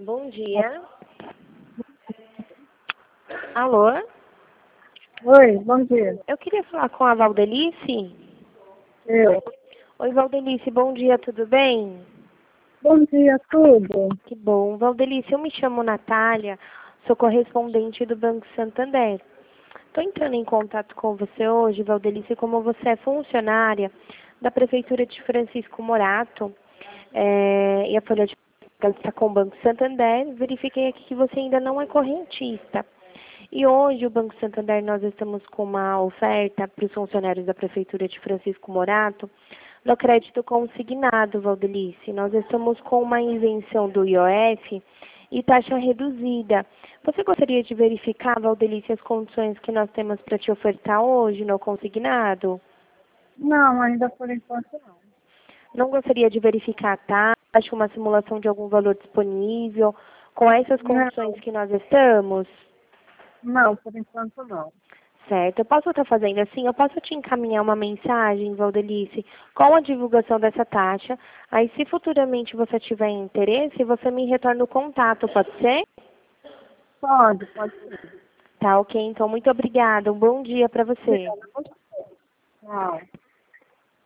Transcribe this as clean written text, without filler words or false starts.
Bom dia. Alô? Oi, bom dia. Eu queria falar com a Valdelice. Eu. Oi, Valdelice, bom dia, tudo bem? Bom dia, tudo. Que bom. Valdelice, eu me chamo Natália, sou correspondente do Banco Santander. Estou entrando em contato com você hoje, Valdelice, como você é funcionária da Prefeitura de Francisco Morato, e a folha de pagamento está com o Banco Santander, verifiquei aqui que você ainda não é correntista. E hoje o Banco Santander, nós estamos com uma oferta para os funcionários da Prefeitura de Francisco Morato no crédito consignado, Valdelice. Nós estamos com uma isenção do IOF e taxa reduzida. Você gostaria de verificar, Valdelice, as condições que nós temos para te ofertar hoje no consignado? Não, ainda por enquanto não. Não gostaria de verificar a taxa, uma simulação de algum valor disponível com essas condições que nós estamos? Não, por enquanto não. Certo. Eu posso estar fazendo assim? Eu posso te encaminhar uma mensagem, Valdelice, com a divulgação dessa taxa. Aí, se futuramente você tiver interesse, você me retorna o contato, pode ser? Pode ser. Tá, ok. Então, muito obrigada. Um bom dia para você. Obrigada a você. Tchau.